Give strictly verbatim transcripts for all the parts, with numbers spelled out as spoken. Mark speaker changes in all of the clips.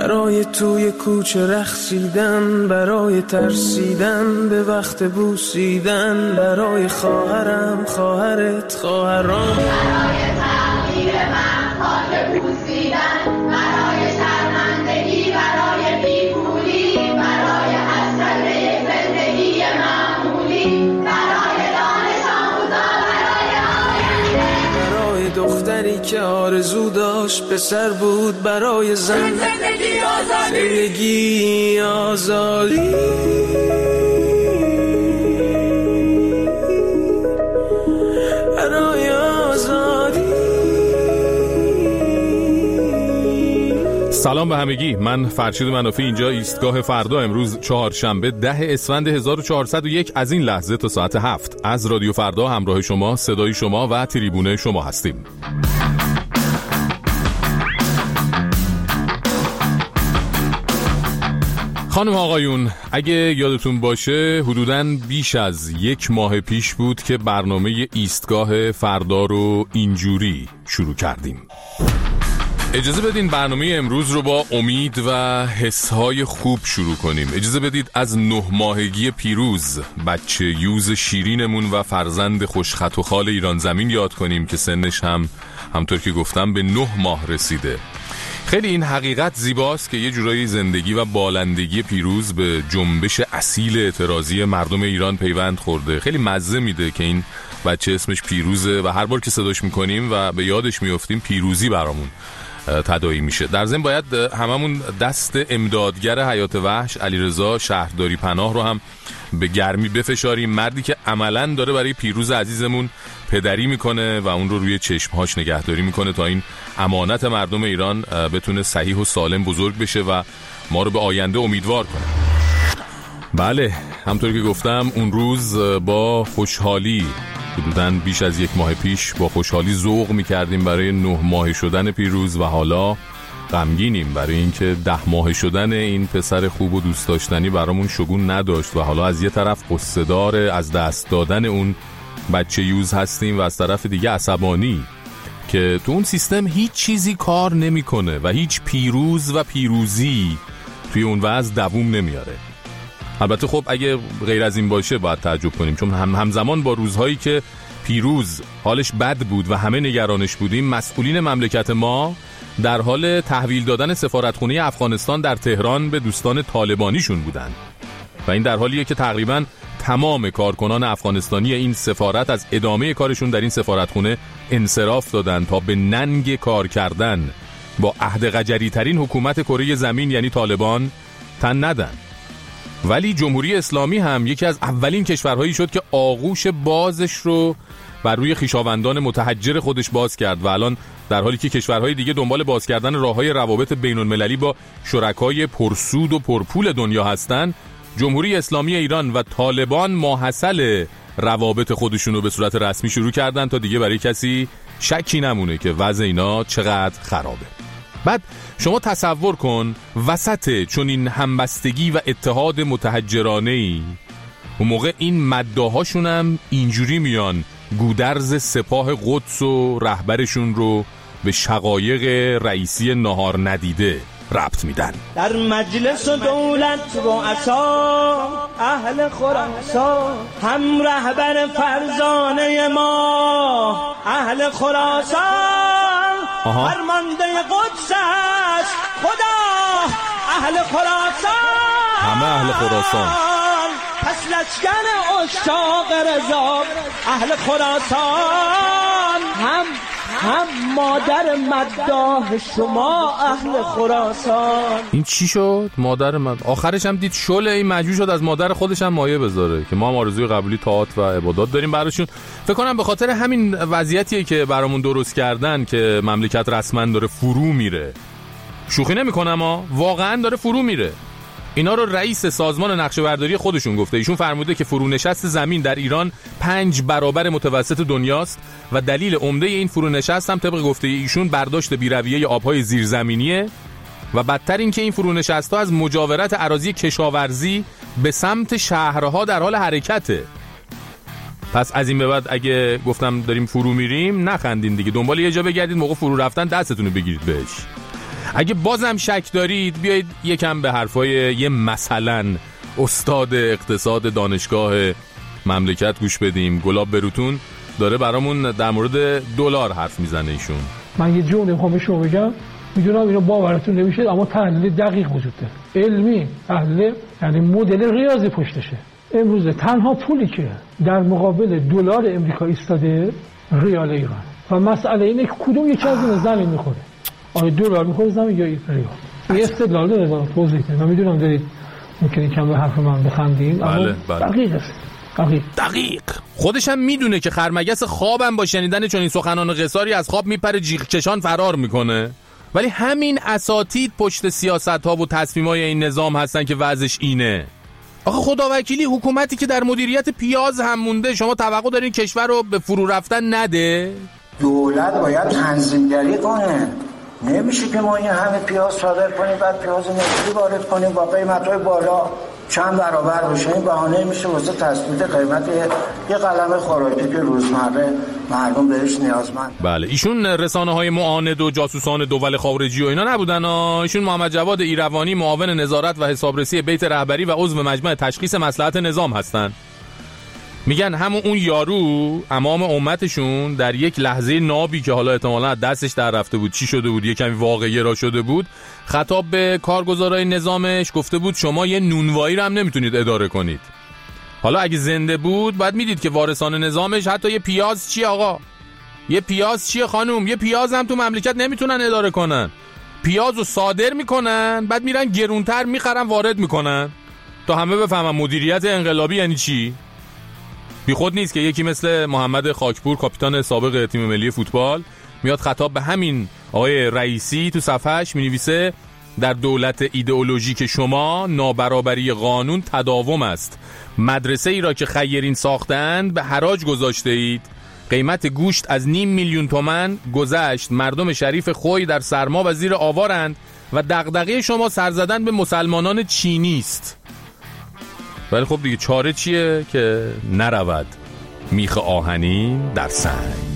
Speaker 1: برای توی کوچه رقصیدن، برای ترسیدن به وقت بوسیدن، برای خواهرم خواهرت خواهرام،
Speaker 2: برای تغییر من خاک بوسیدن، برای شرمندگی، برای بیپولی، برای حسرت زندگی معمولی، برای دانش آموزا، برای آینده،
Speaker 1: برای دختری که آرزو داشت پسر بود، برای زن
Speaker 2: زندگی آزادی،
Speaker 1: زندگی آزادی، برای آزادی.
Speaker 3: سلام به همگی، من فرشید منافی، اینجا ایستگاه فردا. امروز چهارشنبه ده اسفند هزار و چهارصد و یک، از این لحظه تا ساعت هفت از رادیو فردا همراه شما، صدای شما و تریبون شما هستیم. خانم آقایون، اگه یادتون باشه حدوداً بیش از یک ماه پیش بود که برنامه ایستگاه فردا رو اینجوری شروع کردیم. اجازه بدین برنامه امروز رو با امید و حسهای خوب شروع کنیم. اجازه بدید از نه ماهگی پیروز، بچه یوز شیرینمون و فرزند خوشخط و خال ایران زمین یاد کنیم که سنش هم همطور که گفتم به نه ماه رسیده. خیلی این حقیقت زیباست که یه جورایی زندگی و بالندگی پیروز به جنبش اصیل اعتراضی مردم ایران پیوند خورده. خیلی مزه میده که این بچه اسمش پیروزه و هر بار که صداش میکنیم و به یادش میافتیم پیروزی برامون تداعی میشه. در ضمن باید هممون دست امدادگر حیات وحش علیرضا شهرداری پناه رو هم به گرمی بفشاریم. مردی که عملاً داره برای پیروز عزیزمون پدری میکنه و اون رو روی چشمهاش نگهداری میکنه تا این امانت مردم ایران بتونه صحیح و سالم بزرگ بشه و ما رو به آینده امیدوار کنه. بله، همطور که گفتم اون روز با خوشحالی حدوداً بیش از یک ماه پیش با خوشحالی ذوق میکردیم برای نه ماه شدن پیروز و حالا غمگینیم برای اینکه ده ماه شدن این پسر خوب و دوست داشتنی برامون شگون نداشت و حالا از یه طرف قصه‌دار از دست دادن اون بچه یوز هستیم و از طرف دیگه عصبانی که تو اون سیستم هیچ چیزی کار نمیکنه و هیچ پیروز و پیروزی توی اون وضع دووم نمیاره. البته خب اگه غیر از این باشه باید تعجب کنیم، چون هم همزمان با روزهایی که پیروز حالش بد بود و همه نگرانش بودیم، مسئولین مملکت ما در حال تحویل دادن سفارتخونه افغانستان در تهران به دوستان طالبانیشون بودن و این در حالیه که تقریباً تمام کارکنان افغانستانی این سفارت از ادامه کارشون در این سفارتخونه انصراف دادن تا به ننگ کار کردن با عهد قجری ترین حکومت کره زمین یعنی طالبان تن ندن. ولی جمهوری اسلامی هم یکی از اولین کشورهایی شد که آغوش بازش رو بر روی خویشاوندان متحجر خودش باز کرد و الان در حالی که کشورهای دیگه دنبال باز کردن راههای روابط بین‌المللی با شرکای پرسود و پرپول دنیا هستن، جمهوری اسلامی ایران و طالبان ماحصل روابط خودشون رو به صورت رسمی شروع کردن تا دیگه برای کسی شکی نمونه که وضع اینا چقدر خرابه. بعد شما تصور کن وسط چون این همبستگی و اتحاد متحجرانه‌ای اون موقع این مداهاشون هم اینجوری میان گودرز سپاه قدس و رهبرشون رو به شقایق رئیسی ناهار ندیده ربط میدن.
Speaker 4: در مجلس و دولت رؤسا اهل خراسان، هم رهبر فرزانه ما اهل خراسان، فرمانده قدس است خدا اهل خراسان،
Speaker 3: همه اهل خراسان،
Speaker 4: پس لشکر اشاق رضا اهل خراسان، هم هم مادر مداح شما اهل خراسان.
Speaker 3: این چی شد؟ مادر مد آخرش هم دید شله این مجبور شد از مادر خودش هم مایه بذاره که ما هم آرزوی قبولی طاعات و عبادات داریم براشون. فکر کنم به خاطر همین وضعیتیه که برامون درست کردن که مملکت رسما داره فرو میره. شوخی نمی‌کنم ها، واقعا داره فرو میره. اینا رو رئیس سازمان نقشه‌برداری خودشون گفته. ایشون فرموده که فرونشست زمین در ایران پنج برابر متوسط دنیاست و دلیل عمده این فرونشست هم طبق گفته ایشون برداشت بی‌رویه آب‌های زیرزمینیه و بدتر این که این فرونشست‌ها از مجاورت اراضی کشاورزی به سمت شهرها در حال حرکته. پس از این به بعد اگه گفتم داریم فرو میریم نخندین دیگه، دنبال یه جا بگردید، موقع فرو رفتن دستتون رو بگیرید بهش. اگه بازم شک دارید بیایید یکم به حرفای یه مثلا استاد اقتصاد دانشگاه مملکت گوش بدیم. گلاب بروتون داره برامون در مورد دلار حرف میزنه. ایشون
Speaker 5: من یه جمله میخوام به شما بگم، میدونم اینو باورتون نمیشه اما تحلیل دقیق وجود داره، علمی تحلیل، یعنی مدل ریاضی پشتشه. امروز تنها پولی که در مقابل دلار امریکا ایستاده ریال ایران و مسئله اینه که کدوم یکی از این زمین میخوره، آیا دلار میخوره زمین یا ریال. این استدلال داره برای توضیح بدم. من میدونم دارید ممکنه کم به حرف من بخندید اما
Speaker 3: بله بله.
Speaker 5: دقیق است. دقیق.
Speaker 3: دقیق. خودش هم میدونه که خرمگس خوابم با شنیدن چنین سخنان قصاری از خواب میپره جیغ چشان فرار میکنه، ولی همین اساتید پشت سیاست‌ها و تصمیم‌های این نظام هستن که وضعش اینه. آخه خداوکیلی حکومتی که در مدیریت پیاز هم مونده، شما توقع دارین کشور رو به فرو رفتن نده؟
Speaker 6: دولت باید تنظیمگری کنه. نمیشه که ما این همه پیاز صادر کنیم بعد پیاز نفتی وارد کنیم با قیمت‌های بالا چند برابر بشه. این بهانه میشه واسه تثبیت قیمت یه قلم خوراکی که روزمره مردم بهش نیازمند.
Speaker 3: بله ایشون رسانه‌های معاند و جاسوسان دول خارجی و اینا نبودن. ایشون محمد جواد ایروانی، معاون نظارت و حسابرسی بیت رهبری و عضو مجمع تشخیص مصلحت نظام هستن. میگن همون اون یارو امام امتشون در یک لحظه نابی که حالا احتمالاً دستش در رفته بود، چی شده بود، یه کمی واقعی را شده بود، خطاب به کارگزارای نظامش گفته بود شما یه نونوایی رو هم نمیتونید اداره کنید. حالا اگه زنده بود بعد میدید که وارثان نظامش حتی یه پیاز چیه آقا، یه پیاز چیه خانوم، یه پیاز هم تو مملکت نمیتونن اداره کنن. پیازو صادر میکنن بعد میرن گرونتر میخرن وارد میکنن تا همه بفهمن مدیریت انقلابی یعنی چی. بی خود نیست که یکی مثل محمد خاکپور کاپیتان سابق تیم ملی فوتبال میاد خطاب به همین آقای رئیسی تو صفحش مینویسه در دولت ایدئولوژیک شما نابرابری قانون تداوم است. مدرسه ای را که خیرین ساختند به حراج گذاشته اید. قیمت گوشت از نیم میلیون تومان گذشت. مردم شریف خوی در سرما و زیر آوارند و دغدغه شما سر زدن به مسلمانان چینی است. ولی خب دیگه چاره چیه که نرود میخ آهنین در سنگ.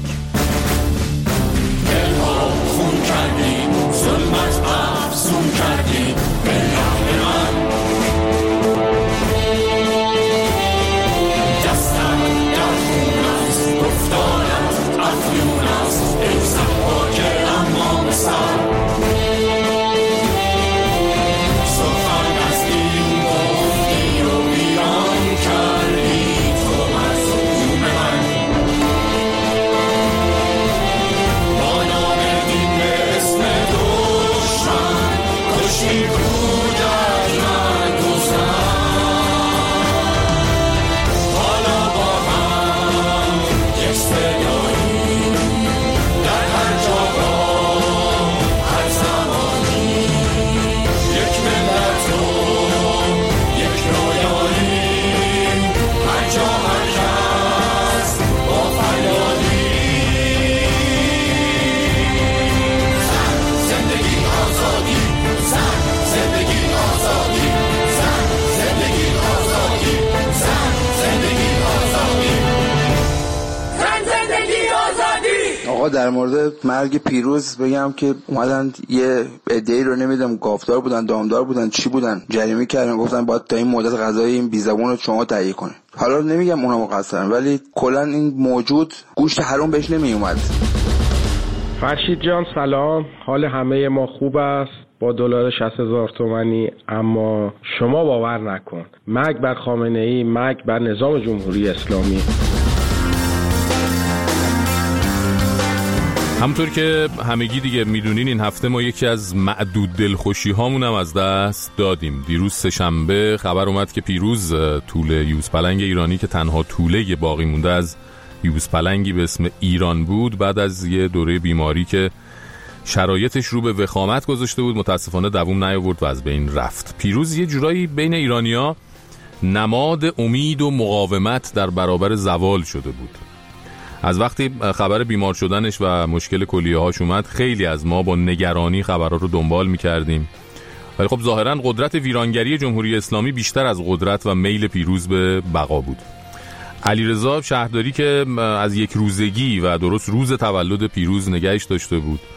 Speaker 7: دلها خون کردی، ظلمت افزون کردی، بلغم من دستم در خون است، گفتارت افیون است، ای صحبا که امام سر
Speaker 6: در مورد مرگ پیروز بگم که اومدن یه عده‌ای رو نمیدونم گاودار بودن، دامدار بودن، چی بودن، جریمه کردن، گفتن باید تا این مدت غذای این بیزبون رو شما تهیه کنید. حالا نمیگم اونا مقصرن ولی کلا این موجود گوشت حروم بهش نمی اومد.
Speaker 8: فرشید جان سلام، حال همه ما خوب است با دلار شصت هزار تومانی، اما شما باور نکن مرگ بر خامنه ای، مرگ بر نظام جمهوری اسلامی.
Speaker 3: همونطور که همگی دیگه میدونین این هفته ما یکی از معدود دلخوشی هامون هم از دست دادیم. دیروز سه‌شنبه خبر اومد که پیروز، توله یوزپلنگ ایرانی که تنها توله باقی مونده از یوزپلنگی به اسم ایران بود، بعد از یه دوره بیماری که شرایطش رو به وخامت گذاشته بود متاسفانه دوام نیاورد و از بین رفت. پیروز یه جورایی بین ایرانیا نماد امید و مقاومت در برابر زوال شده بود. از وقتی خبر بیمار شدنش و مشکل کلیه‌هاش اومد خیلی از ما با نگرانی خبرها رو دنبال می‌کردیم، ولی خب ظاهراً قدرت ویرانگری جمهوری اسلامی بیشتر از قدرت و میل پیروز به بقا بود. علیرضا شهرداری که از یک روزگی و درست روز تولد پیروز نگهش داشته بود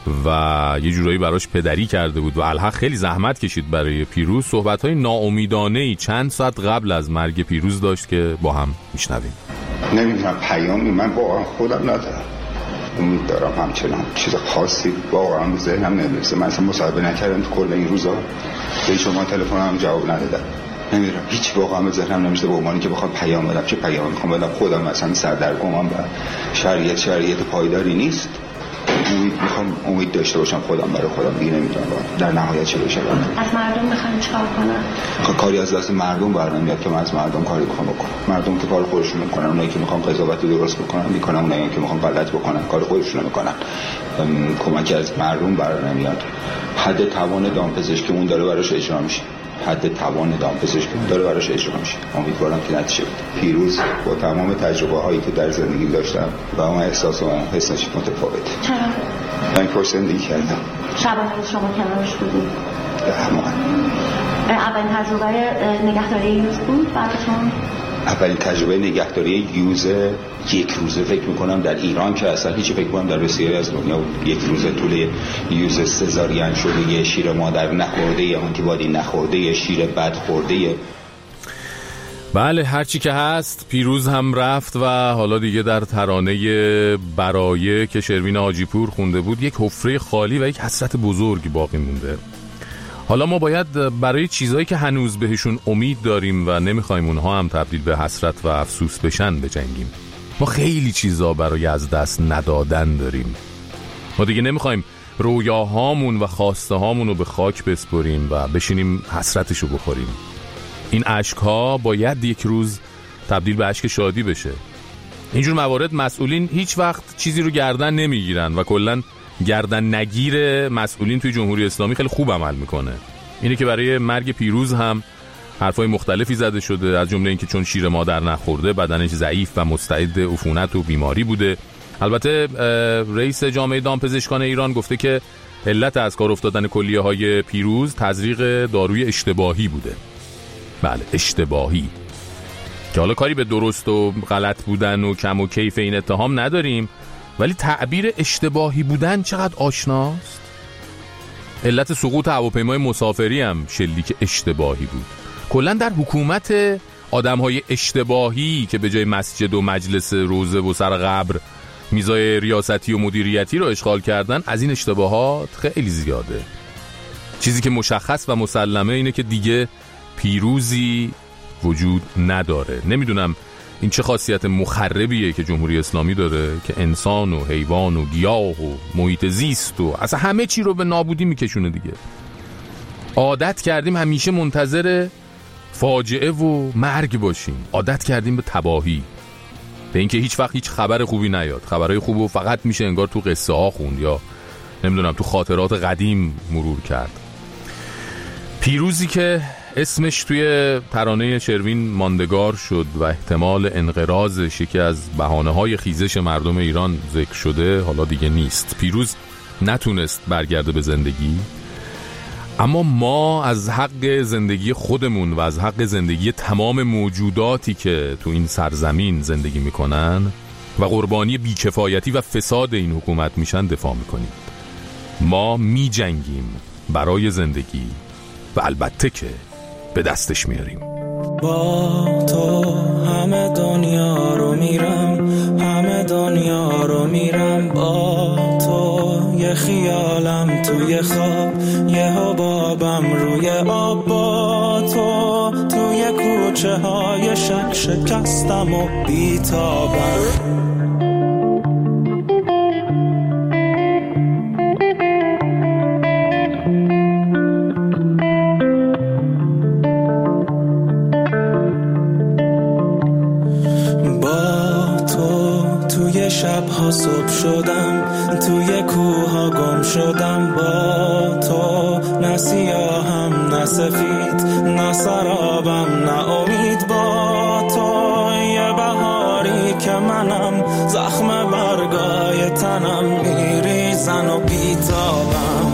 Speaker 3: و یه جورایی براش پدری کرده بود و الحق خیلی زحمت کشید برای پیروز. صحبت‌های ناامیدانه‌ای چند ساعت قبل از مرگ پیروز داشت که با هم میشنویم.
Speaker 9: نمیدونم پیامی من واقعا خودم ندارم، امید دارم همچنان چیز خاصی واقعا ذهنم نمیرسه. من اصلا مصاحبه نکردم تو کل این روزا، به شما تلفنم جواب ندادم، نمیدونم هیچ واقعا به ذهنم نمیشه به عنوانی که بخوام پیام بدم. چه پیامی میخوام بدم؟ خودم مثلا سردرگمم و شرایط شرایط پایداری نیست. امید میخوام امید داشته باشم خودم برای خودم، دیگه نمیدونم در نهایت چه بشه.
Speaker 10: از مردم میخوام چیکار کنم؟
Speaker 9: کاری از دست مردم برنمیاد که من از مردم کاری بخوام بکنم. مردم که کار خودشون میکنن، اونایی که میخوان قضاوت درست بکنن میکنن، اونایی که میخوان غلط بکنن کار خودشون میکنن. کمکی از مردم برنمیاد. حد توان دامپزشکی اون داره براش اجرا میشه، حد توان دامپزشکی اون داره براش اجرا میشه. امیدوارم که نتیجه بده. پیروز با تمام تجربه هایی که در زندگی داشتم و اون احساس و اون حسش متفاوته.
Speaker 10: چرا؟
Speaker 9: من کار زندگی کردم.
Speaker 10: شبانه روز شما کنارش بودید؟
Speaker 9: همون
Speaker 10: اولین تجربه نگهداری یوز بود براتون؟
Speaker 9: اولین تجربه نگهداری یوز یک روزه فکر میکنم در ایران که اصلا هیچی فکر کنم در بسیاری از دنیا بود. یک روزه طول یوز سزارین شده، یه شیر مادر نخورده، یه آنتیبادی نخورده، یه شیر بد خورده.
Speaker 3: بله هرچی که هست پیروز هم رفت و حالا دیگه در ترانه برایه که شروین حاجی پور خونده بود یک حفره خالی و یک حسرت بزرگ باقی مونده. حالا ما باید برای چیزایی که هنوز بهشون امید داریم و نمیخوایم اونها هم تبدیل به حسرت و افسوس بشن بجنگیم. ما خیلی چیزا برای از دست ندادن داریم. ما دیگه نمیخوایم رویاهامون و خواسته هامون رو به خاک بسپریم و بشینیم حسرتشو بخوریم. این اشک‌ها باید یک روز تبدیل به اشک شادی بشه. اینجور موارد مسئولین هیچ وقت چیزی رو گردن نمیگیرن و کلاً گردن نگیر مسئولین توی جمهوری اسلامی خیلی خوب عمل میکنه. اینه که برای مرگ پیروز هم حرفای مختلفی زده شده، از جمله اینکه چون شیر مادر نخورده بدنش ضعیف و مستعد عفونت و بیماری بوده. البته رئیس جامعه دامپزشکان ایران گفته که علت از کار افتادن کلیه های پیروز تزریق داروی اشتباهی بوده. بله اشتباهی، که حالا کاری به درست و غلط بودن و کم و کیف این اتهام نداریم، ولی تعبیر اشتباهی بودن چقدر آشناست. علت سقوط هواپیمای مسافری هم شلیک اشتباهی بود. کلا در حکومت آدم‌های اشتباهی که به جای مسجد و مجلس روزه و سر قبر میزای ریاستی و مدیریتی رو اشغال کردن، از این اشتباهات خیلی زیاده. چیزی که مشخص و مسلمه اینه که دیگه پیروزی وجود نداره. نمیدونم این چه خاصیت مخربیه که جمهوری اسلامی داره که انسان و حیوان و گیاه و محیط زیست و اصلا همه چی رو به نابودی میکشونه دیگه. عادت کردیم همیشه منتظر فاجعه و مرگ باشیم. عادت کردیم به تباهی، به اینکه هیچ وقت هیچ خبر خوبی نیاد. خبرهای خوبو فقط میشه انگار تو قصه ها خوند یا نمیدونم تو خاطرات قدیم مرور کرد. پیروزی که اسمش توی ترانه شروین ماندگار شد و احتمال انقراضش یکی از بهانه‌های خیزش مردم ایران ذکر شده، حالا دیگه نیست. پیروز نتونست برگرده به زندگی، اما ما از حق زندگی خودمون و از حق زندگی تمام موجوداتی که تو این سرزمین زندگی میکنن و قربانی بیکفایتی و فساد این حکومت میشن دفاع میکنیم. ما میجنگیم برای زندگی و البته که به دستش میاریم.
Speaker 1: با تو همه دنیا رو میرم، همه دنیا رو میرم. با تو یه خیالم توی خواب، یه حبابم روی آب. با تو توی کوچه های شک شکستم و بیتابم. شبها صبح شدم، توی کوها گم شدم. با تو نه سیاهم نه سفید، نه سرابم نه امید. با تو یه بهاری که منم، زخم برگای تنم میریزن و بیتابم.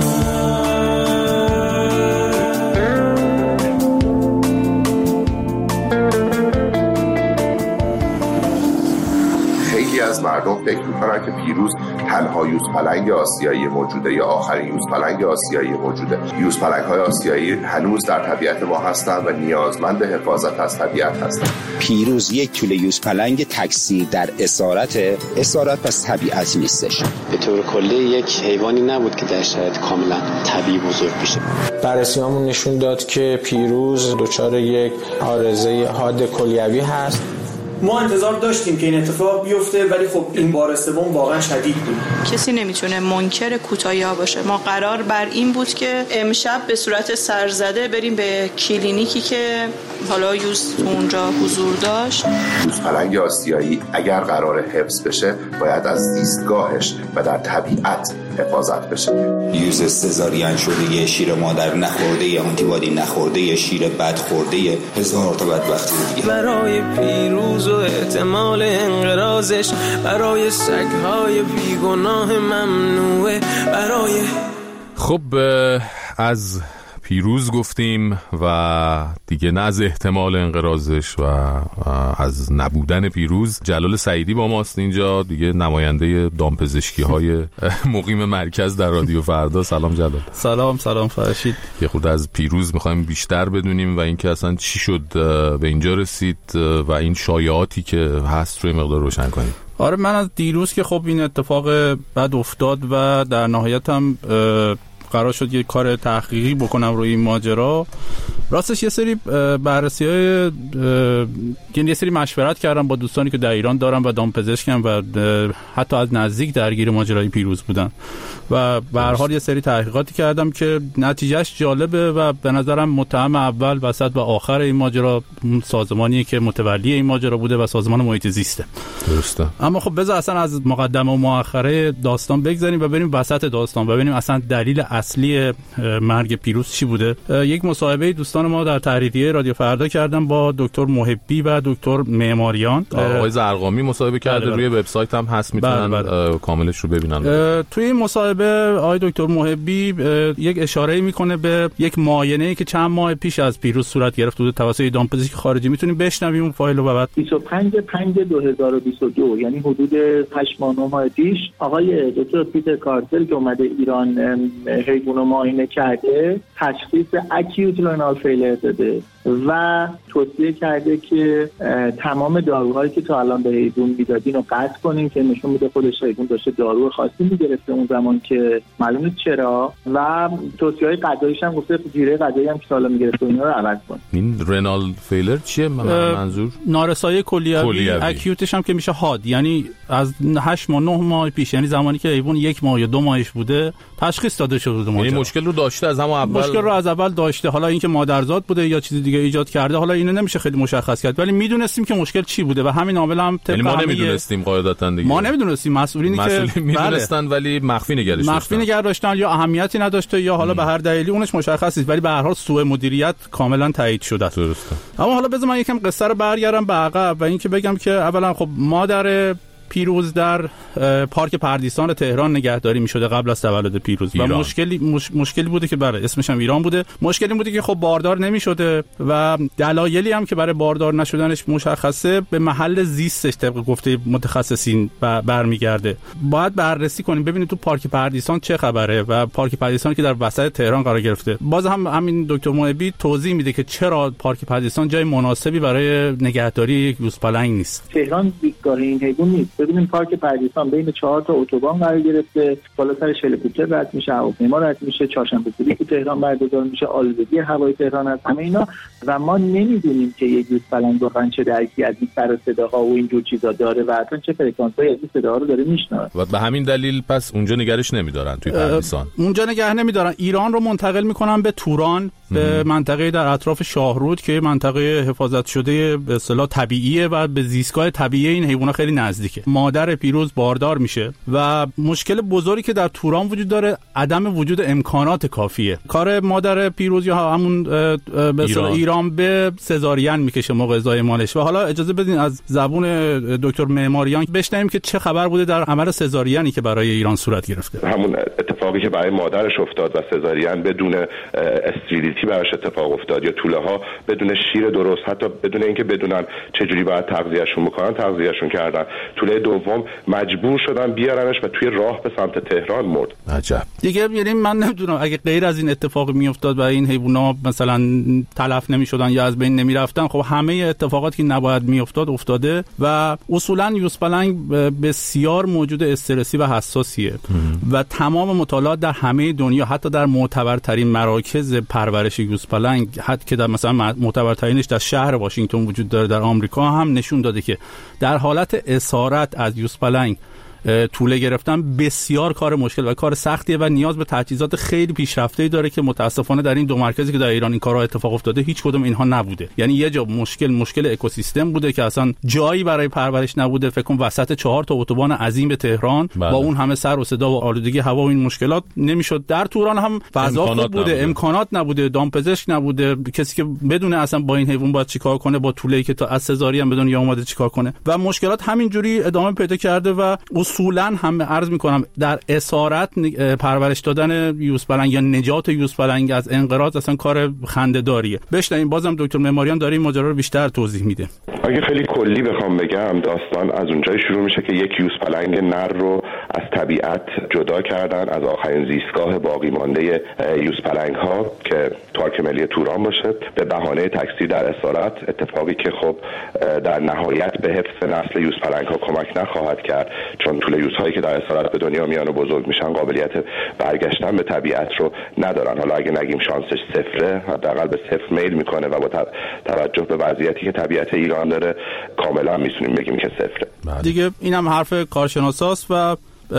Speaker 9: از مردم فکر میکنن که پیروز
Speaker 11: تنها یوزپلنگ آسیایی موجوده یا آخرین یوزپلنگ آسیایی موجوده. یوزپلنگ‌های آسیایی هنوز در طبیعت ما هستند و نیازمند حفاظت از طبیعت هستند.
Speaker 12: پیروز یک توله یوزپلنگ تکثیر در اسارت اسارت پس طبیعت نیستش.
Speaker 13: به طور کلی یک حیوانی نبود که در شرایط کاملا طبیعی بزرگ بشه.
Speaker 14: بررسی‌هامون نشون داد که پیروز دچار یک عارضه حاد کلیوی هست.
Speaker 15: ما انتظار داشتیم که این اتفاق بیفته، ولی خب این بار سوم واقعا شدید بود.
Speaker 16: کسی نمیتونه منکر کوتاهی‌ها باشه. ما قرار بر این بود که امشب به صورت سرزده بریم به کلینیکی که حالا یوز تو اونجا حضور داشت.
Speaker 11: یوزپلنگ آسیایی اگر قرار حفظ بشه باید از زیستگاهش و در طبیعت حفاظت بشه.
Speaker 12: یوز سزارین شده یه شیر مادر نخورده، یه آنتیبادی نخورده، یه شیر بد خورده، هزار تا بدبختی دیگه.
Speaker 4: برای پیروز و احتمال انقراضش، برای سگ‌های بیگناه ممنوعه، برای
Speaker 3: خب از پیروز گفتیم و دیگه نه از احتمال انقراضش و از نبودن پیروز. جلال سعیدی با ماست اینجا دیگه، نماینده دامپزشکی های مقیم مرکز در رادیو فردا. سلام جلال.
Speaker 17: سلام سلام فرشید.
Speaker 3: یه خورده از پیروز میخوایم بیشتر بدونیم و اینکه اصلا چی شد به اینجا رسید و این شایعاتی که هست روی مقدار روشن کنیم.
Speaker 17: آره من از دیروز که خب این اتفاق بد افتاد و در نهایت هم قرار شد یه کار تحقیقی بکنم روی این ماجرا، راستش یه سری بررسی‌های یه سری مشورت کردم با دوستانی که در ایران دارم و دامپزشکم و حتی از نزدیک درگیر ماجرای پیروز بودن و به هر حال یه سری تحقیقاتی کردم که نتیجهش جالبه و به نظرم متهم اول، وسط و آخر این ماجرا سازمانیه که متولی این ماجرا بوده و سازمان محیط زیسته.
Speaker 3: درسته.
Speaker 17: اما خب بذار اصلا از مقدمه و مؤخره داستان بگذاریم و بریم وسط داستان و ببینیم اصلا دلیل اصلی مرگ پیروز چی بوده. یک مصاحبه دوستان ما در تحریریه رادیو فردا کردم با دکتر محبی و دکتر معماریان.
Speaker 3: آقای زرقامی مصاحبه کرده، بله بله. روی وبسایت هم هست، میتونن بله بله. کاملش رو ببینن. توی این مصاحبه آقای دکتر محبی یک اشاره میکنه به یک معاینه‌ای که چند ماه پیش از پیروز صورت گرفت بود توسط دامپزشک خارجی. میتونیم بشنویم اون فایل رو بعد.
Speaker 18: بیست و پنج پنج دو هزار و بیست و دو یعنی حدود هشت ماه نه ماه پیش آقای دکتر پیتر کارتل که اومده ایران حیوانو معاینه کرده، تشخیص اکیوت رنال فیلر داده و توصیه کرده که تمام داروهایی که تا الان به حیوان میدادین رو قطع کنیم، که نشون میده خودش حیوان داشته دارو خاصی میگرفته اون زمان که معلومه چرا، و توصیه‌های غذاییش هم گفته جیره غذایی هم که تا الان میگرفته اینا رو عوض کن.
Speaker 3: این رنال فیلر چیه منظور؟
Speaker 17: نارسایی کلیوی. اکیوتش هم که میشه حاد، یعنی از هشت ماه نه ماه پیش، یعنی زمانی که حیوان یک ماه یا دو ماهش بوده تشخیص داده شده.
Speaker 3: یعنی مشکل رو داشته از همون اول.
Speaker 17: مشکل رو از اول داشته. حالا اینکه مادرزاد بوده یا چیز دیگه ایجاد کرده، حالا اینو نمیشه خیلی مشخص کرد، ولی میدونستیم که مشکل چی بوده و همین عامل هم
Speaker 3: یعنی ما نمیدونستیم قاعدتا دیگه.
Speaker 17: ما نمیدونستیم، مسئولینی
Speaker 3: مسئولین
Speaker 17: که
Speaker 3: میدونستان ولی مخفی نگرش داشتن.
Speaker 17: مخفی نگرش داشتن یا اهمیتی نداشته یا حالا به هر دلیلی اونش مشخص نیست، ولی به هر حال سوء مدیریت کاملا تایید شده است.
Speaker 3: درسته.
Speaker 17: اما حالا بذار من یکم قصه رو برگردم به عقب و اینکه بگم که اولا خب مادر پیروز در پارک پردیسان تهران نگهداری می‌شده قبل از تولد پیروز ایران. و مشکلی مش... مشکلی بوده که برای اسمش هم ایران بوده. مشکلی بوده که خب باردار نمی‌شده و دلایلی هم که برای باردار نشدنش مشخصه به محل زیستش طبق گفته متخصصین برمیگرده. باید بررسی کنیم ببینید تو پارک پردیسان چه خبره و پارک پردیسان که در وسط تهران قرار گرفته. باز هم همین دکتر محبی توضیح میده که چرا پارک پردیسان جای مناسبی برای نگهداری یک یوزپلنگ نیست.
Speaker 18: تهران زیستگاه این حیوان نیست. ببینیم پارک پردیسان بین چهار تا اتوبان قرار گرفته، بالا سرش هلیکوپتر رد میشه، هواپیما رد میشه، چهارشنبه سوری تو تهران برگزار میشه، آلودگی هوای تهران از همه اینا و ما نمیدونیم که یک یوزپلنگ واقعا چه درکی از این سر صداها و اینجور چیزا داره و اصلا چه فرکانسایی از این صداها رو داره میشنوه
Speaker 3: و به همین دلیل پس اونجا نگرش نمیدارن توی پردیسان.
Speaker 17: اونجا نگه نمیدارن. ایران رو منتقل میکنن به توران، به منطقه در اطراف شاهرود که منطقه حفاظت شده به اصطلاح طبیعیه و به زیستگاه طبیعی این حیونا خیلی نزدیکه. مادر پیروز باردار میشه و مشکل بزرگی که در توران وجود داره عدم وجود امکانات کافیه. کار مادر پیروز یا همون به اصطلاح ایران به سزارین میکشه موقع زایمانش. و حالا اجازه بدین از زبون دکتر معماریان بشنویم که چه خبر بوده در عمل سزارینی که برای ایران صورت گرفته.
Speaker 11: همون اتفاقی که برای مادرش افتاد و سزارین بدون استریلیتی براش اتفاق افتاد یا توله ها بدون شیر درست، حتی بدون اینکه بدونن چه جوری باید تغذیهشون بکنن تغذیهشون کردن. توله شبه دوم مجبور شدن بیارنش و توی راه به سمت تهران مرد.
Speaker 3: عجب.
Speaker 17: دیگه یعنی من نمیدونم اگه غیر از این اتفاق میافتاد و این حیونا مثلا تلف نمیشدن یا از بین نمیرفتن، خب همه اتفاقاتی که نباید میافتاد افتاده و اصولا یوزپلنگ بسیار موجود استرسی و حساسیه و تمام مطالعات در همه دنیا، حتی در معتبرترین مراکز پرورش یوزپلنگ، حتی که در مثلا معتبرترینش در شهر واشنگتن وجود داره در آمریکا، هم نشون داده که در حالت اسارت از یوزپلنگ توله گرفتن بسیار کار مشکل و کار سختیه و نیاز به تجهیزات خیلی پیشرفته‌ای داره که متاسفانه در این دو مرکزی که در ایران این کارها اتفاق افتاده هیچ کدوم اینها نبوده. یعنی یه جا مشکل مشکل اکوسیستم بوده که اصلا جایی برای پرورش نبوده، فکر کنم وسط چهار تا اتوبان عظیم تهران بله. با اون همه سر و صدا و آلودگی هوا و این مشکلات نمیشد. در توران هم فضا خوب بوده، نبوده. امکانات نبوده، دامپزشک نبوده، کسی که بدون اصلا با این حیوان باید چیکار کنه، با طوله‌ای که تا از سزاری هم بدون یا اومده چیکار کنه و مشکلات همینجوری ادامه پیدا کرده و اصولا هم عرض میکنم در اسارت پرورش دادن یوزپلنگ یا نجات یوزپلنگ از انقراض اصلا کار خنده‌داریه. بشنویم بازم دکتر معماریان داره این ماجرا رو بیشتر توضیح میده.
Speaker 11: اگه خیلی کلی بخوام بگم، داستان از اونجای شروع میشه که یک یوزپلنگ نر رو از طبیعت جدا کردن، از آخرین زیستگاه باقی مانده یوزپلنگ ها که پارک ملی توران باشه، به بهانه تکثیر در اسارت، اتفاقی که خب در نهایت به حفظ نسل یوزپلنگ ها کمک نخواهد کرد، چون طول یوزهایی که در اسارت به دنیا میان و بزرگ میشن قابلیت برگشتن به طبیعت رو ندارن. حالا اگه نگیم شانسش صفره، حداقل به صفر میل میکنه و با توجه به وضعیتی که طبیعت ایران داره کاملا میتونیم بگیم که صفره.
Speaker 17: دیگه اینم حرف کارشناساست و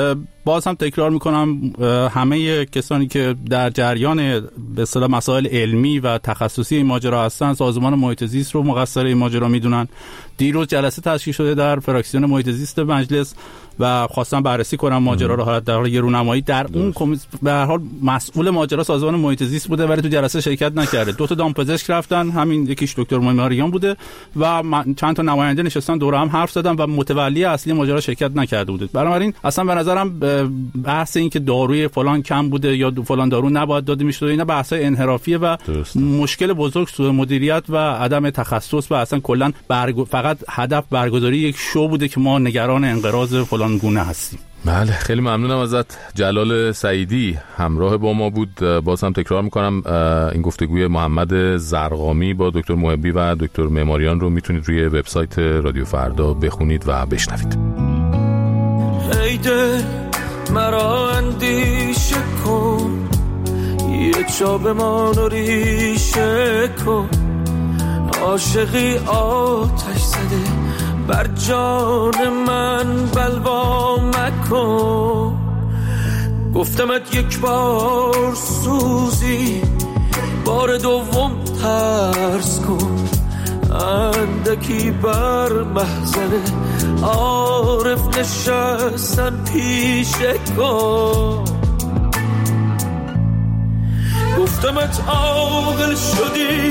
Speaker 17: باز هم تکرار میکنم همه کسانی که در جریان به اصطلاح مسائل علمی و تخصصی این ماجرا هستن سازمان محیط زیست رو مقصر این ماجرا میدونن. دیروز جلسه تشکیل شده در فراکسیون محیط زیست مجلس و خواستم بررسی کنم ماجرا رو، حالت در حال یه رونمایی در اون کمیته. به هر حال مسئول ماجرا سازمان محیط زیست بوده ولی تو جلسه شرکت نکرده. دو تا دامپزشک رفتن، همین یکیش دکتر معماریان بوده و چند تا نماینده نشستن دور هم حرف زدن و متولی اصلی ماجرا شرکت نکرده بود. بنابراین اصلا به نظرم بحث این که داروی فلان کم بوده یا فلان دارو نباید داده میشد اینا بحث‌های انحرافیه و درسته. مشکل بزرگ سوء مدیریت و عدم تخصص و اصلا کلا برگ... فقط هدف برگزاری یک شو بوده که ما نگران انقراض فلان گونه هستیم.
Speaker 3: بله، خیلی ممنونم ازت. جلال سعیدی همراه با ما بود. باز هم تکرار میکنم این گفتگوی محمد زرقامی با دکتر محبی و دکتر معماریان رو میتونید روی وبسایت رادیو فردا بخونید و بشنوید.
Speaker 4: ایده مرا اندیشه کن، یه جا به ما ریشه کن، عاشقی آتش زده بر جان من بلوا مکن. گفتمت یک بار سوزی، بار دوم ترس کن، اندکی بر محضر عارف نشستن پیشه کن. گفتمت عاقل شدی،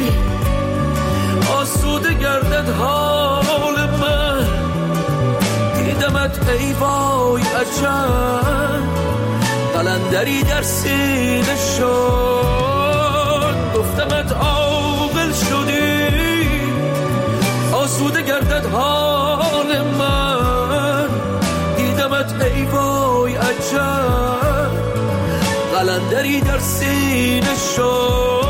Speaker 4: آسوده گردد حال من، دیدمت ای وای عجب، قلندری در سینه شد. گفتمت عاقل شدی، آسوده گردد حال من، دیدمت ای وای عجب، قلندری در سینه شد.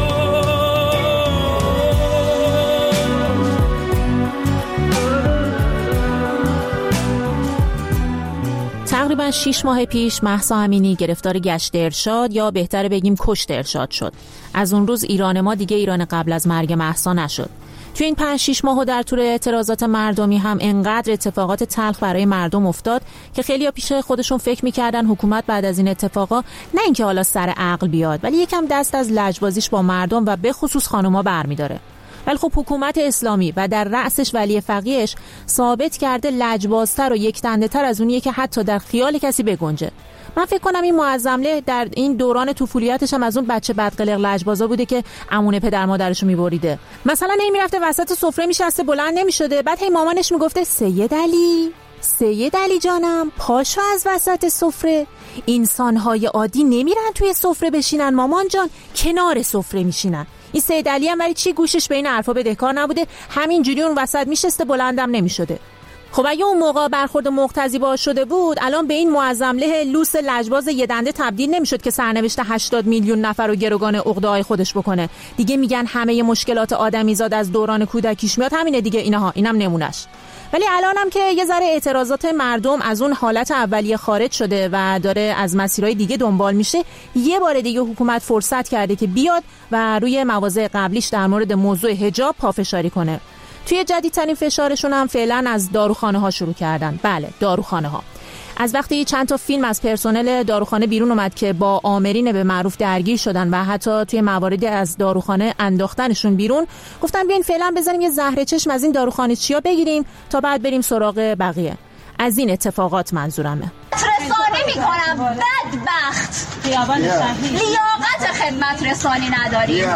Speaker 19: تقریبا شش ماه پیش مهسا امینی گرفتار گشت ارشاد یا بهتره بگیم کشت ارشاد شد. از اون روز ایران ما دیگه ایران قبل از مرگ مهسا نشد. تو این پنج شش ماه و در طول اعتراضات مردمی هم انقدر اتفاقات تلخ برای مردم افتاد که خیلی‌ها پیش خودشون فکر می‌کردن حکومت بعد از این اتفاقا نه اینکه حالا سر عقل بیاد ولی یکم دست از لجبازیش با مردم و به خصوص خانوما برمی‌داره. ولی خب حکومت اسلامی و در رأسش ولی فقیهش ثابت کرده لجبازتر و یک دنده تر از اونیه که حتی در خیال کسی بگنجه. من فکر کنم این معظمله در این دوران طفولیتش هم از اون بچه بدقلق لجبازا بوده که عمونه پدر مادرشو میبریده. مثلا هی میرفته وسط سفره میشسته بلند نمیشده، بعد هی مامانش میگفته سید علی سید علی جانم پاشو از وسط سفره، انسان‌های عادی نمیرن توی سفره بشینن مامان جان، کنار سفره میشینن. این سید علی هم ولی چی گوشش به این حرفا بدهکار نبوده، همینجوری اون وسط میشسته بلندم نمیشده. خب اگه اون موقع برخورد مقتضی باعث شده بود، الان به این معظمله لوس لجباز یه دنده تبدیل نمیشد که سرنوشت هشتاد میلیون نفر رو گروگان عقده‌های خودش بکنه. دیگه میگن همه مشکلات آدمیزاد از دوران کودکیش میاد، همینه دیگه. اینها اینم نمونش. ولی الانم که یه ذره اعتراضات مردم از اون حالت اولیه خارج شده و داره از مسیرهای دیگه دنبال میشه، یه بار دیگه حکومت فرصت کرده که بیاد و روی مواضع قبلیش در مورد موضوع حجاب پافشاری کنه. توی جدیدترین فشارشون هم فعلا از داروخانه ها شروع کردن. بله، داروخانه ها. از وقتی چند تا فیلم از پرسنل داروخانه بیرون اومد که با آمرین به معروف درگیر شدن و حتی توی مواردی از داروخانه انداختنشون بیرون، گفتن بیاین فعلا بزنیم یه زهر چشم از این داروخانه چیا بگیریم تا بعد بریم سراغ بقیه. از این اتفاقات منظورمه.
Speaker 2: رسانه میکنم بدبخت خیابان شهید لیاقت خدمت رسانی نداری. یعنی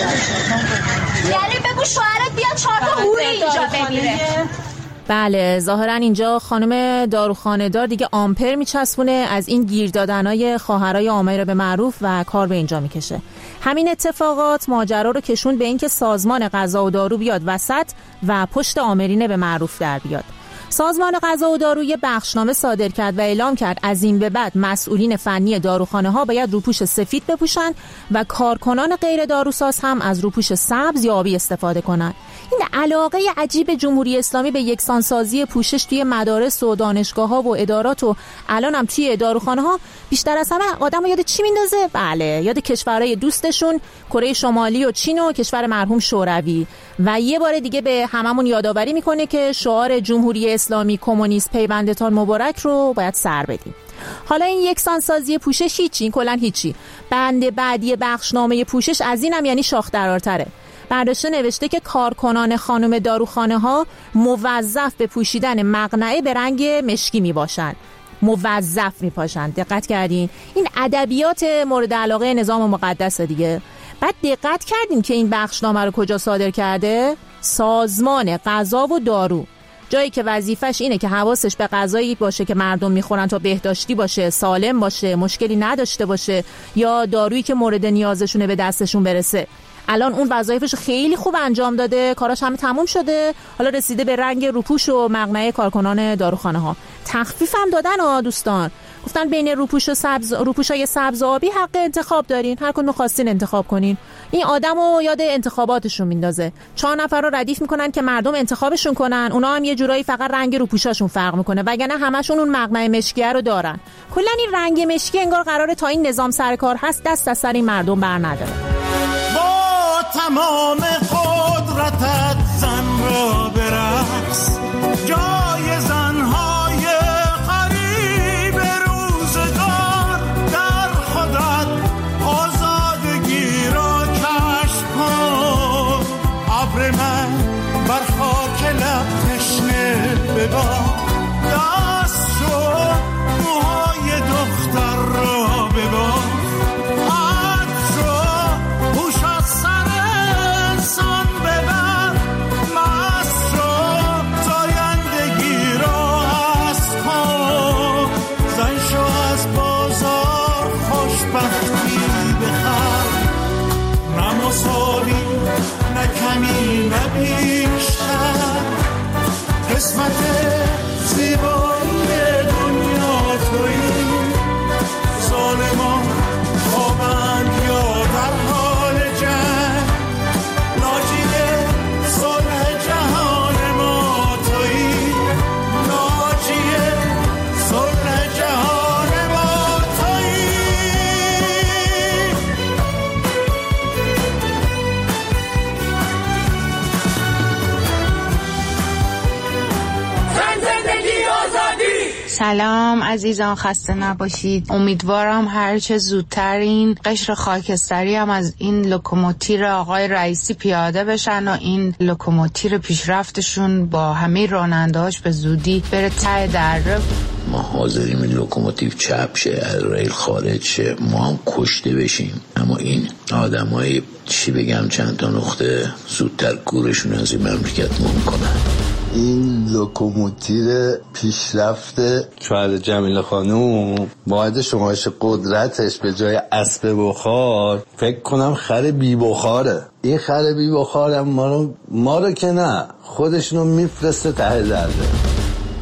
Speaker 2: بگو شوهرت بیا چهار تا هوری اینجا بمیره.
Speaker 19: بله، ظاهرا اینجا خانم داروخانه دار دیگه آمپر میچسبونه از این گیر دادنای خواهرای آمر به معروف و کار به اینجا میکشه. همین اتفاقات ماجرا رو کشون به اینکه سازمان غذا و دارو بیاد وسط و پشت آمرین به معروف در بیاد. سازمان غذا و دارو یه بخشنامه صادر کرد و اعلام کرد از این به بعد مسئولین فنی داروخانه ها باید روپوش سفید بپوشن و کارکنان غیر داروساز هم از روپوش سبز یا آبی استفاده کنن. این علاقه عجیب جمهوری اسلامی به یکسانسازی پوشش توی مدارس و دانشگاه ها و ادارات و الان هم توی داروخانه ها بیشتر از همه آدمو یاد چی میندازه؟ بله، یاد کشورهای دوستشون کره شمالی و چین و کشور مرحوم شوروی. و یه بار دیگه به هممون یادآوری میکنه که شعار جمهوری اسلامی کمونیست پیوندتان مبارک رو باید سر بدیم. حالا این یکسانسازی پوشش هیچی، این کلا هیچی. بند بعدی بخشنامه پوشش از اینم یعنی شاخ درارتره. برداشته نوشته که کارکنان خانم داروخانه ها موظف به پوشیدن مقنعه به رنگ مشکی می باشن. موظف می پاشن. دقت کردین؟ این ادبیات مورد علاقه نظام مقدس دیگه. بعد دقت کردین که این بخشنامه رو کجا صادر کرده؟ سازمان غذا و دارو. جایی که وظیفش اینه که حواسش به غذایی باشه که مردم میخورن تا بهداشتی باشه، سالم باشه، مشکلی نداشته باشه، یا دارویی که مورد نیازشونه به دستشون برسه. الان اون وظایفش خیلی خوب انجام داده، کاراش همه تموم شده، حالا رسیده به رنگ روپوش و مقنعه کارکنان داروخانه ها. تخفیف هم دادن ها دوستان، گفتن بین روپوش و سبز، روپوشای سبز و آبی حق انتخاب دارین، هر کدوم خواستین انتخاب کنین. این آدمو یاد انتخاباتشون میندازه. چهار نفر رو ردیف میکنن که مردم انتخابشون کنن، اونا هم یه جورایی فقط رنگ روپوشاشون فرق میکنه، وگرنه همشون اون مقنعه مشکیه رو دارن. کلا این رنگ مشکی انگار قراره تا این نظام سرکار هست دست از سر این مردم برنداره.
Speaker 7: تمام قدرتت زن را برقص، جای زنهای غریب روزگار، در خودت آزادگی را کشف کن. ابر من بر خاک لب تشنه ببار، دست شو موهای دختر را ببار، نکمی نبیشتر، قسمت زیبایی دنیا تویی. ظالمان خوابند یا در حال جنگ، ناجی صلح جهان ما تویی، ناجی صلح جهان ما تویی.
Speaker 20: سلام عزیزان، خسته نباشید. امیدوارم هرچه زودتر این قشر خاکستری هم از این لوکوموتیر آقای رئیسی پیاده بشن و این لوکوموتیر پیشرفتشون با همه راننده‌هاش به زودی بره ته دره.
Speaker 21: ما حاضریم این لوکوموتیو چپ شه، از ریل خارج شه، ما هم کشته بشیم، اما این آدمای چی بگم چند تا نقطه زودتر گورشون از این مملکت مون کنن.
Speaker 22: این لوکوموتیر پیشرفت شوهر جمیله خانوم باید شمارش قدرتش به جای اسب بخار فکر کنم خر بی بخاره. این خر بی بخارم ما رو ما رو که نه خودشونو میفرسته ته دره.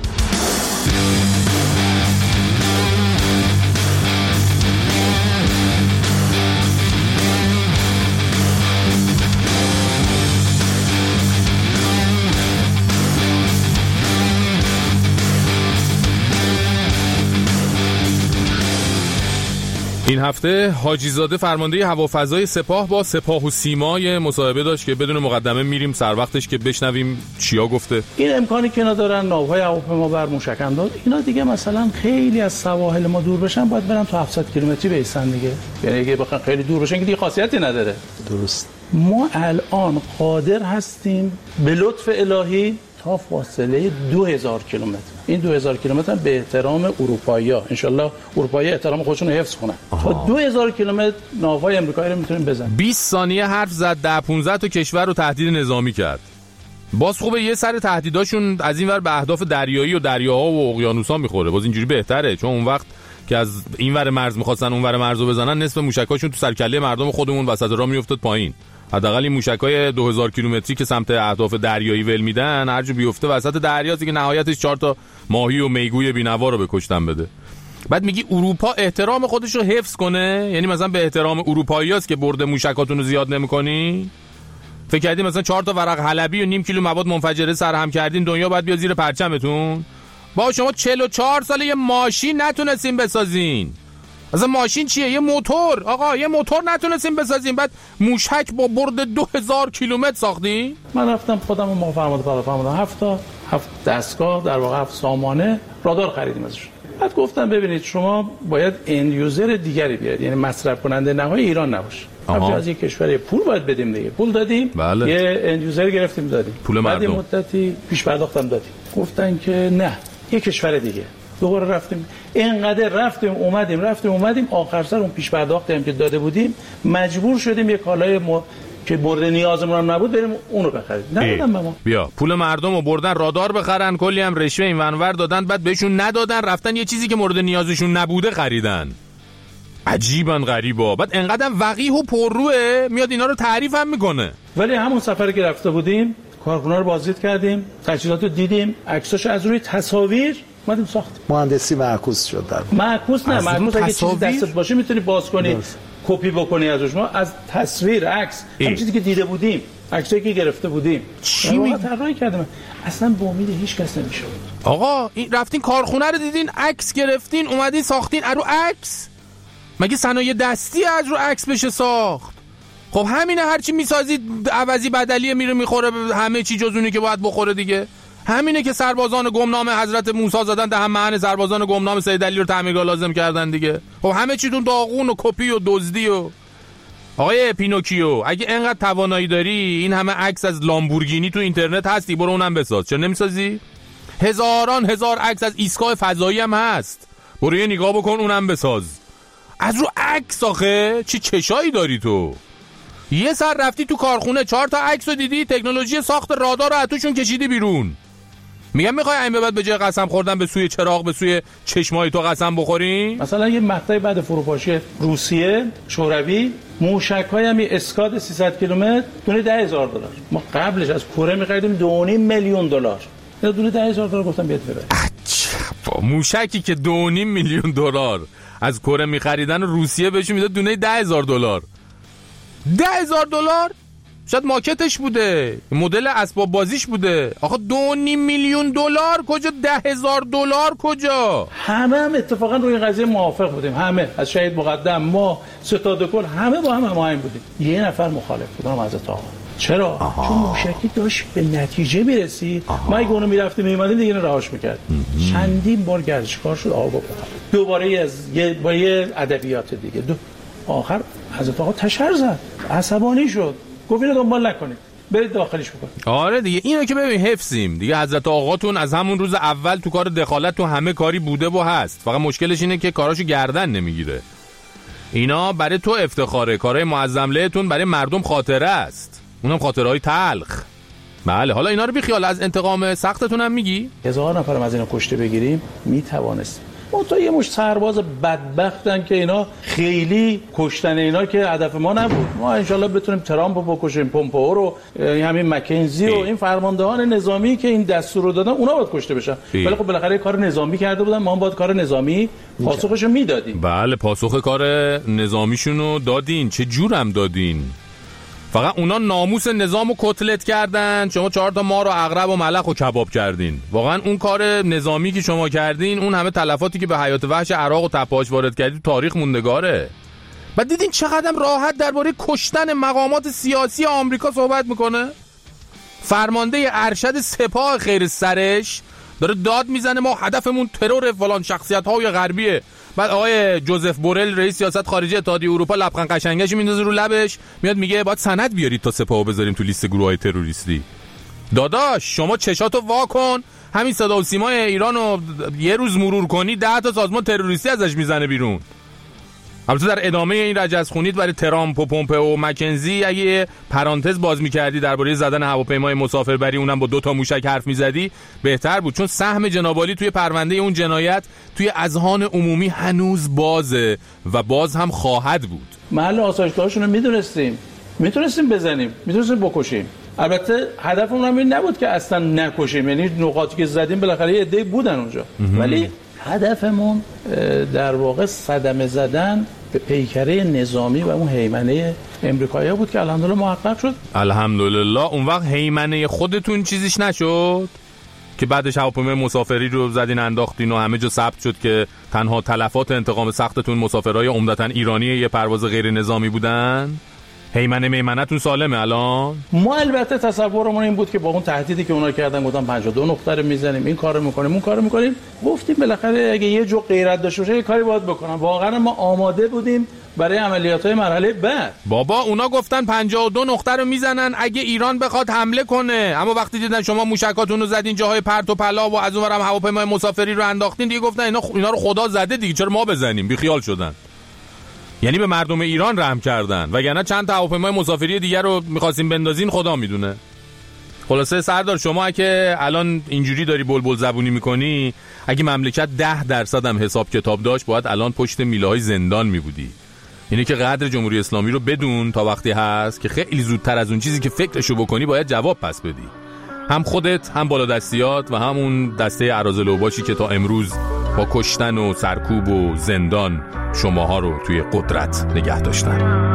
Speaker 3: این هفته حاجی زاده فرمانده هوافضای سپاه با سپاه و سیمای مصاحبه داشت که بدون مقدمه میریم سر وقتش که بشنویم چیا گفته.
Speaker 5: این امکانی که اینا دارن ناوهای هواپیما بر موشک انداز، اینا دیگه مثلا خیلی از سواحل ما دور بشن باید برن تا هفتصد کیلومتری بیستن دیگه، یعنی اگه بخوام خیلی دور بشن که دیگه خاصیتی نداره. درست. ما الان قادر هستیم به لطف الهی تا فاصله دو هزار کیلومتر، این دو هزار کیلومتر به احترام اروپایی‌ها، ان شاء الله اروپایی احترام خودشون رو حفظ کنن، تا دو هزار کیلومتر ناوهای آمریکایی رو میتونیم بزنیم.
Speaker 3: بیست ثانیه حرف زد، ده پانزده تا کشور رو تهدید نظامی کرد. باز خوبه یه سر تهدیداشون از این ور به اهداف دریایی و دریاها و اقیانوس‌ها میخوره، باز اینجوری بهتره، چون اون وقت که از این ور مرز می‌خواستن اون ور مرزو بزنن نصف موشکاشون تو سرکله مردم خودمون وسط راه میافتاد پایین. حداقل این موشکای دو هزار کیلومتری که سمت اهداف دریایی ول میدن هر جا بیفته وسط دریاست که نهایتش چهار تا ماهی و میگوی بی‌نوا رو به کشتن بده. بعد میگی اروپا احترام خودش رو حفظ کنه، یعنی مثلا به احترام اروپاییاست که برد موشکاتون رو زیاد نمی‌کنی؟ فکر کردی مثلا چهار تا ورق حلبی و نیم کیلو مواد منفجره سرهم کردین دنیا باید بیاد زیر پرچمتون؟ با شما چهل و چهار ساله یه ماشین نتونستین بسازین. اصلا ماشین چیه؟ یه موتور. آقا یه موتور نتونستیم بسازیم، بعد موشک با برد دو هزار کیلومتر ساختی؟
Speaker 5: من رفتم خودم و ما فرمانده پدا فرمانده هفت تا هفت دستگاه در واقع هفت سامانه رادار خریدیم ازش. بعد گفتم ببینید شما باید اند یوزر دیگری بیارید، یعنی مصرف کننده نهایی ایران نباشه. همچنین از یک کشور پول باید بدیم دیگه. پول دادیم، بله. یه اند یوزر گرفتیم دادیم.
Speaker 3: پول مردم.
Speaker 5: بعد مدتی پیش پرداختم دادیم. گفتن که نه، یه کشور دیگه. دوباره رفتیم، اینقدر رفتیم اومدیم رفتیم اومدیم آخر سر اون پیش پرداختی هم که داده بودیم مجبور شدیم یه کالای م... که مورد نیازمون هم نبود بریم اون رو بخریم. ندادن به ما.
Speaker 3: بیا پول مردم رو بردن رادار بخرن، کلی هم رشوه این ونور دادن، بعد بهشون ندادن، رفتن یه چیزی که مورد نیازشون نبوده خریدن. عجیبن غریبا. بعد انقدر وقیح و پرروه میاد اینا رو تعریف هم میکنه.
Speaker 5: ولی همون سفری که رفته بودیم کارخونه رو بازدید کردیم، تجهیزات رو دیدیم، عکساشو از روی تصاویر اومدیم ساختیم.
Speaker 6: مهندسی معکوس شد. در
Speaker 5: معکوس نه، معکوس اگه چیزی دستت باشه میتونی باز کنی کپی بکنی ازش. ما از تصویر عکس همین چیزی که دیده بودیم، عکسایی که گرفته بودیم چی می طراحی کردیم، اصلا به امید هیچ کس نمیشد.
Speaker 3: آقا این رفتین کارخونه رو دیدین، عکس گرفتین، اومدین ساختین رو عکس؟ مگه صنایع دستی از رو عکس بشه ساخت؟ خب همینه، هرچی میسازید عوضی بدلیه میره میخوره همه چی جز اونی که باید بخوره دیگه. همینه که سربازان گمنام حضرت موسی زدن دهن معن سربازان گمنام سید علی رو تعمیرگاه لازم کردن دیگه. خب همه چیتون داغون و کپی و دزدی و آقای پینوکیو اگه اینقدر توانایی داری، این همه عکس از لامبورگینی تو اینترنت هستی، برو اونم بساز. چرا نمیسازی؟ هزاران هزار عکس از ایستگاه فضایی هم هست، برو یه نگاه بکن اونم بساز. از رو عکس آخه چه چشایی داری تو؟ یه سر رفتی تو کارخونه چهار تا عکس رو دیدی، تکنولوژی ساخت رادار رو اتوشون کشیدی بیرون. میگم میخوای این به بعد به جای قسم خوردن به سوی چراغ به سوی چشمای تو قسم بخوریم؟
Speaker 5: مثلا یه مقطعی بعد فروپاشی روسیه شوروی موشک‌های هم اسکاد سیصد کیلومتر دونه ده هزار دلار، ما قبلش از کره می‌خریدیم دو و نیم میلیون دلار، اینا دونه ده هزار دلار گفتم بیاد ببر.
Speaker 3: عجب، موشکی که دو و نیم میلیون دلار از کره می‌خریدن و روسیه بهشون میداد دونه ده هزار دلار. ده هزار دلار شاید ماکتش بوده، مدل اسباب بازیش بوده. آخه دو نیم میلیون دلار کجا، ده هزار دلار کجا؟
Speaker 5: همه هم اتفاقا روی قضیه موافق بودیم، همه از شهید مقدم ما ستاد کل همه با هم هماهنگ بودیم. یه نفر مخالف بود، اونم حضرت آقا. چرا؟ آها. چون موشکی داشت به نتیجه میرسید، ما اگه اونو میرفتیم میمادیم دیگه رهاش میکرد. چندین بار گردشکار شد آقا بکنم، دوباره از یه با یه ادبیات دیگه دو آخر حضرت آقا تشر زد، عصبانی شد، گفت اینو دنبال نکنید، برید داخلیش بکنید.
Speaker 3: آره دیگه اینو که ببین حفظیم دیگه. حضرت آقاتون از همون روز اول تو کار دخالت تو همه کاری بوده و هست، فقط مشکلش اینه که کاراشو گردن نمیگیره. اینا برای تو افتخاره، کارهای معظم لهتون برای مردم خاطره است، اونم خاطرهای تلخ. بله حالا اینا رو بی خیال، از انتقام سختتون هم میگی؟
Speaker 5: هزار نفرم از اینا کشته بگیریم میتوانستیم. ما تا یه مش سرباز بدبختن که اینا خیلی کشتن اینا که هدف ما نبود. ما انشالله بتونیم ترامپ رو بکشیم، پومپئو رو، همین مکنزی و این فرماندهان نظامی که این دستور رو دادن اونا باید کشته بشن. ولی خب بالاخره کار نظامی کرده بودن، ما هم باید کار نظامی پاسخش رو میدادیم.
Speaker 3: بله پاسخ کار نظامیشون رو دادین. چه جورم دادین؟ فقط اونا ناموس نظامو کتلت کردن، شما چهار تا مار و عقرب و ملخ و کباب کردین. واقعا اون کار نظامی که شما کردین، اون همه تلفاتی که به حیات وحش عراق و تپه‌اش وارد کردید تاریخ موندگاره. بعد دیدین چقدر راحت درباره کشتن مقامات سیاسی آمریکا صحبت میکنه. فرمانده ارشد سپاه خیر سرش داره داد میزنه ما هدفمون ترور فلان شخصیت‌های غربیه. بعد آقای جوزف بورل رئیس سیاست خارجی اتحادیه اروپا لبخند قشنگش میندازه رو لبش، میاد میگه باید سند بیارید تا سپاهو بذاریم تو لیست گروه‌های تروریستی. داداش شما چشاتو وا کن، همین صدا و سیمای ایرانو یه روز مرور کنی ده تا سازمان تروریستی ازش میزنه بیرون. البته در ادامه این رجزخونیت برای ترامپ و پومپئو و مکنزی اگه پرانتز باز می‌کردی درباره زدن هواپیمای مسافربری اونم با دو تا موشک حرف می‌زدی بهتر بود، چون سهم جناب عالی توی پرونده اون جنایت توی اذهان عمومی هنوز بازه و باز هم خواهد بود.
Speaker 5: محل آسایشگاهشون رو می‌دونستیم، می‌تونستیم بزنیم، می‌تونستیم بکشیم. البته هدفمون هم این نبود که اصلا نکشیم، یعنی نقاطی که زدیم بالاخره یه عده بودن اونجا، ولی هدفمون در واقع صدمه زدن به پیکره نظامی و اون هیمنه امریکایی‌ها بود که الحمدلله محقق شد.
Speaker 3: الحمدلله. اون وقت هیمنه خودتون چیزیش نشد که بعدش هواپیمای مسافری رو زدین انداختین و همه جا ثبت شد که تنها تلفات انتقام سختتون مسافرای عمدتاً ایرانی یه پرواز غیر نظامی بودن؟ هیمنه میمنتون سالمه الان؟
Speaker 5: ما البته تصورمون این بود که با اون تهدیدی که اونا کردن گفتن پنجاه و دو نقطه رو میزنیم، این کارو میکنیم، اون کارو میکنیم، گفتیم بالاخره اگه یه جو غیرت داشته باشه یه کاری باید بکنم. واقعا ما آماده بودیم برای عملیات‌های مرحله بعد.
Speaker 3: بابا اونا گفتن پنجاه و دو نقطه رو میزنن اگه ایران بخواد حمله کنه، اما وقتی دیدن شما موشکاتون رو زدین جاهای پرت و پلا و از اونورم هواپیمای مسافری رو انداختین دیگه گفتن اینا اینا رو خدا زده دیگه، چرا ما بزنیم؟ بی خیال شدن. یعنی به مردم ایران رحم کردن، وگرنه چند تا هواپیمای مسافری دیگر رو می‌خواستیم بندازین خدا میدونه. خلاصه سردار شما که الان اینجوری داری بلبل زبونی میکنی، اگه مملکت ده درصد هم حساب کتاب داشت باید الان پشت میله‌های زندان میبودی. یعنی که قدر جمهوری اسلامی رو بدون تا وقتی هست که خیلی زودتر از اون چیزی که فکرشو بکنی باید جواب پس بدی. هم خودت، هم بالادستیات و همون دسته اراذل اوباشی که تا امروز با کشتن و سرکوب و زندان شماها رو توی قدرت نگه داشتن.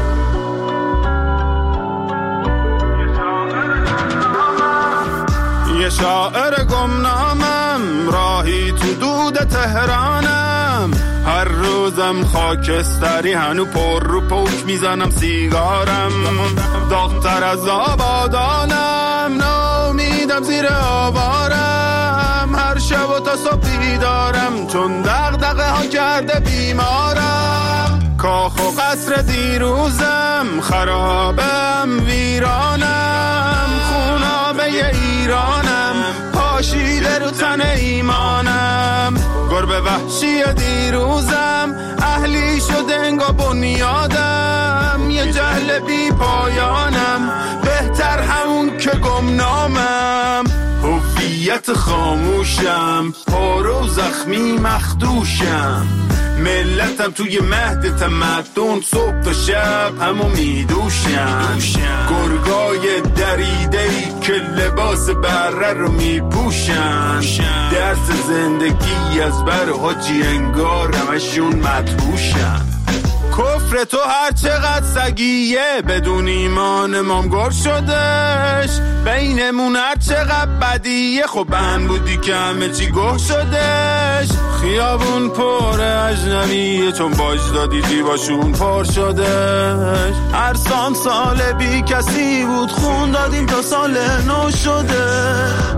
Speaker 8: یه شاعر گمنامم راهی تو دود تهرانم، هر روزم خاکستری هنو پر رو پوک میزنم سیگارم، داغ‌تر از آبادانم نامیدم زیر آوارم، هر شب و تا صبح بیدارم چون دغدغه ها کرده بیمارم، کاخ و قصر دیروزم خرابم ویرانم، خونابه ایرانم پاشیده رو تن ایمانم، گربه وحشی دیروزم اهلی شده انگا بنیادم، یه جهل بی پایانم بهتر همون که گمنامم، هویت خاموشم پارو زخمی مخدوشم، ملتم توی مهد تمدن صبح تا شب همو میدوشم، گرگای دریده‌ای که لباس بره رو میپوشم، درس زندگی از بر حاجی انگار همشون مدهوشم، کفر تو هر چقدر سگیه بدون ایمان مام گر شدش، بینمون هر چقدر بدیه خب بند بودی که همه چی گه شدش، خیابون پر اجنبیه چون باج دادی جیباشون پر شدش، هر سان سال بی کسی بود خون دادیم تا سال نو شده.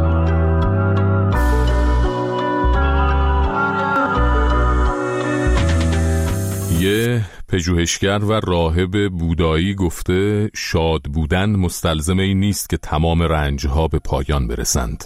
Speaker 3: یه پژوهشگر و راهب بودایی گفته شاد بودن مستلزم این نیست که تمام رنجها به پایان برسند.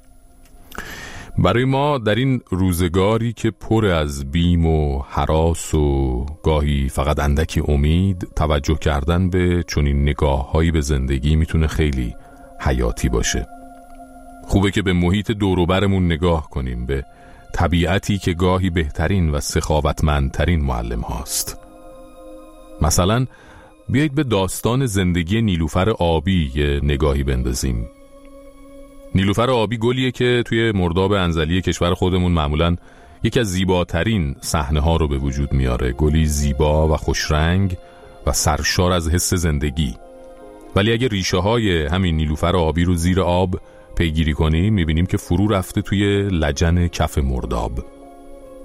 Speaker 3: برای ما در این روزگاری که پر از بیم و هراس و گاهی فقط اندکی امید، توجه کردن به چنین نگاه‌هایی به زندگی میتونه خیلی حیاتی باشه. خوبه که به محیط دور و برمون نگاه کنیم، به طبیعتی که گاهی بهترین و سخاوتمندترین معلم هاست. مثلا بیایید به داستان زندگی نیلوفر آبی یه نگاهی بندازیم. نیلوفر آبی گلیه که توی مرداب انزلی کشور خودمون معمولاً یکی از زیباترین صحنه ها رو به وجود میاره. گلی زیبا و خوشرنگ و سرشار از حس زندگی. ولی اگه ریشه های همین نیلوفر آبی رو زیر آب پیگیری کنیم میبینیم که فرو رفته توی لجن کف مرداب.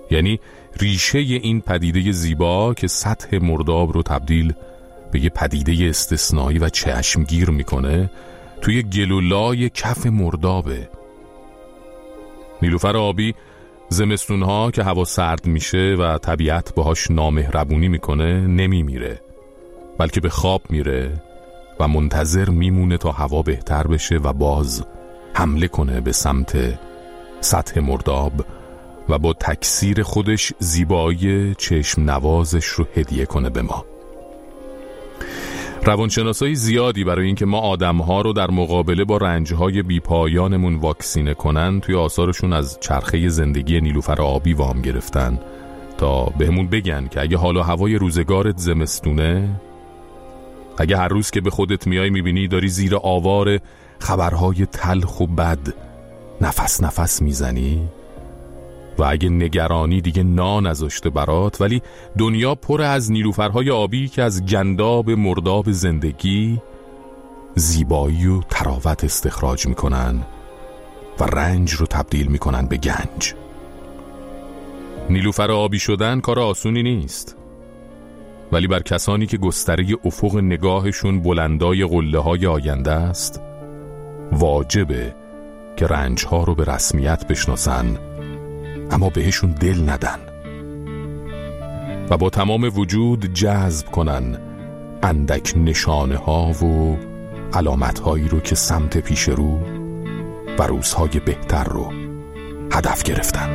Speaker 3: یعنی ریشه این پدیده زیبا که سطح مرداب رو تبدیل به یه پدیده استثنایی و چشمگیر میکنه توی گلولای کف مردابه. نیلوفر آبی زمستونها که هوا سرد میشه و طبیعت باهاش نامهربونی میکنه نمیمیره، بلکه به خواب میره و منتظر میمونه تا هوا بهتر بشه و باز حمله کنه به سمت سطح مرداب و با تکثیر خودش زیبایی چشم نوازش رو هدیه کنه به ما. روانشناسای زیادی برای اینکه ما آدم‌ها رو در مقابله با رنج‌های بی‌پایانمون واکسینه کنن توی آثارشون از چرخه زندگی نیلوفر آبی وام گرفتن تا بهمون بگن که اگه حالا هوای روزگارت زمستونه، اگه هر روز که به خودت میای میبینی داری زیر آوار خبرهای تلخ و بد نفس نفس میزنی و اگه نگرانی دیگه نان نذاشته برات، ولی دنیا پر از نیلوفرهای آبی که از گنداب مرداب زندگی زیبایی و تراوت استخراج میکنن و رنج رو تبدیل میکنن به گنج. نیلوفر آبی شدن کار آسونی نیست، ولی بر کسانی که گستره افق نگاهشون بلندای قله های آینده است واجبه که رنجها رو به رسمیت بشناسن اما بهشون دل ندن و با تمام وجود جذب کنن اندک نشانه ها و علامت هایی رو که سمت پیش رو و روزهای بهتر رو هدف گرفتن.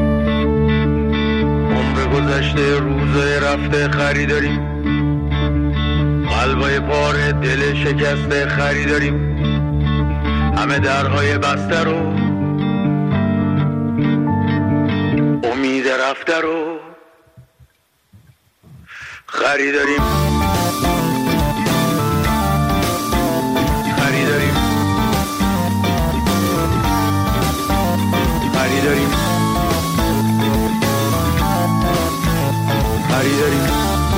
Speaker 1: عمر گذشته روزای رفته خریداریم، قلبای پاره دل شکسته خریداریم، همه درهای بسته رو امید رفته رو خریداریم خریداریم خریداریم خریداریم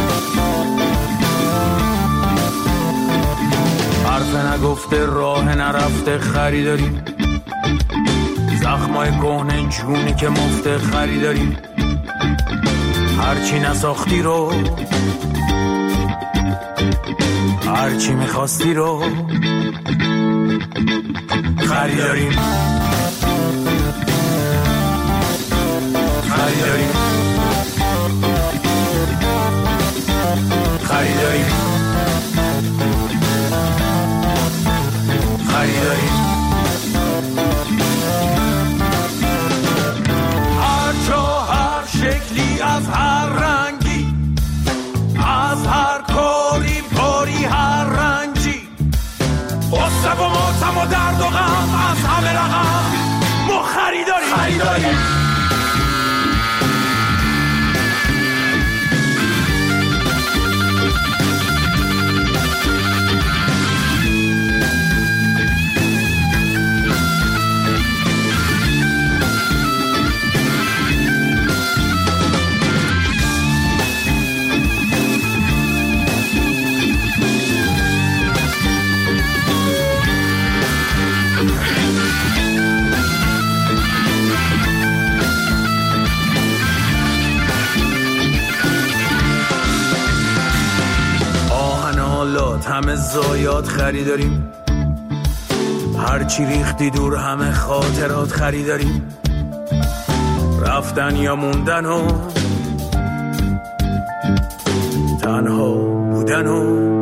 Speaker 1: حرف نگفته راه نرفته خریداریم، زخمای کهنه جونی که مفته خریداریم، هرچی نساختی رو هرچی میخواستی رو خریداریم خریداریم خریداریم خریداریم هر جا هر شکلی از هر رنگی، از هر کاری باری هر رنجی، غصه و ماتم و درد و غم از همه رقم ما خریداریم خریداریم همه زایات خریداریم، هرچی ریختی دور همه خاطرات خریداریم، رفتن یا موندن و تنها بودن و